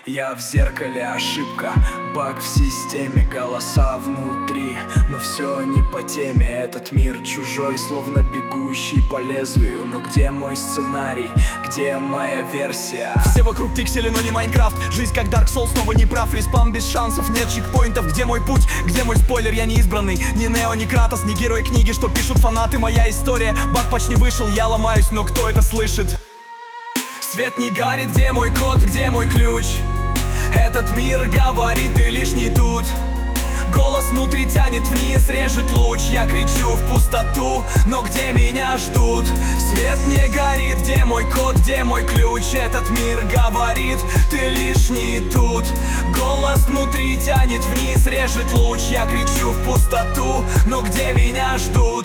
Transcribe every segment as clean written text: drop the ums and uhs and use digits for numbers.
Я в зеркале ошибка, баг в системе, голоса внутри, но все не по теме. Этот мир чужой, словно бегущий по лезвию. Но где мой сценарий, где моя версия? Все вокруг пиксели, но не Майнкрафт. Жизнь как Dark Souls, снова не прав. Респам без шансов, нет чекпоинтов. Где мой путь, где мой спойлер? Я не избранный, ни Нео, ни Кратос, ни герой книги, что пишут фанаты. Моя история, баг почти вышел, я ломаюсь, но кто это слышит? Свет не горит, где мой код, где мой ключ? Этот мир говорит, ты лишний тут. Голос внутри тянет вниз, режет луч. Я кричу в пустоту, но где меня ждут? Свет не горит, где мой код, где мой ключ? Этот мир говорит, ты лишний тут. Голос внутри тянет вниз, режет луч. Я кричу в пустоту, но где меня ждут?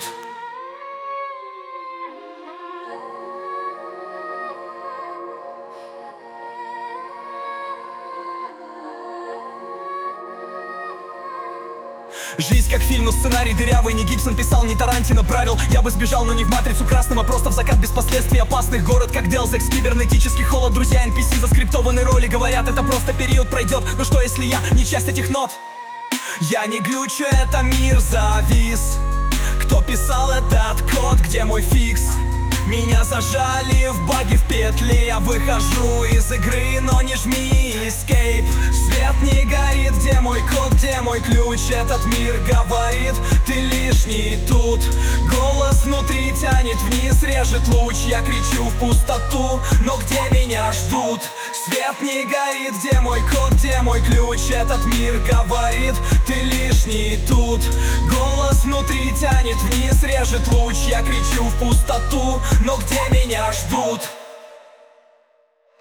Жизнь как фильм, но сценарий дырявый. Не Гибсон писал, не Тарантино правил. Я бы сбежал, но не в матрицу красным, а просто в закат без последствий опасных. Город как Делс Экс, кибернетический холод. Друзья NPC, заскриптованные роли. Говорят, это просто период пройдет. Но что если я не часть этих нот? Я не глючу, это мир завис. Кто писал этот код, где мой фикс? Меня зажали в баге в петле. Я выхожу из игры, но не жми escape. Свет не горит, где мой код, где мой ключ? Этот мир говорит, ты лишний тут. Голос внутри тянет вниз, режет луч. Я кричу в пустоту, но где меня ждут? Свет не горит, где мой код, где мой ключ? Этот мир говорит, ты лишний тут. Голос внутри тянет вниз, режет луч. Я кричу в пустоту, но где меня ждут?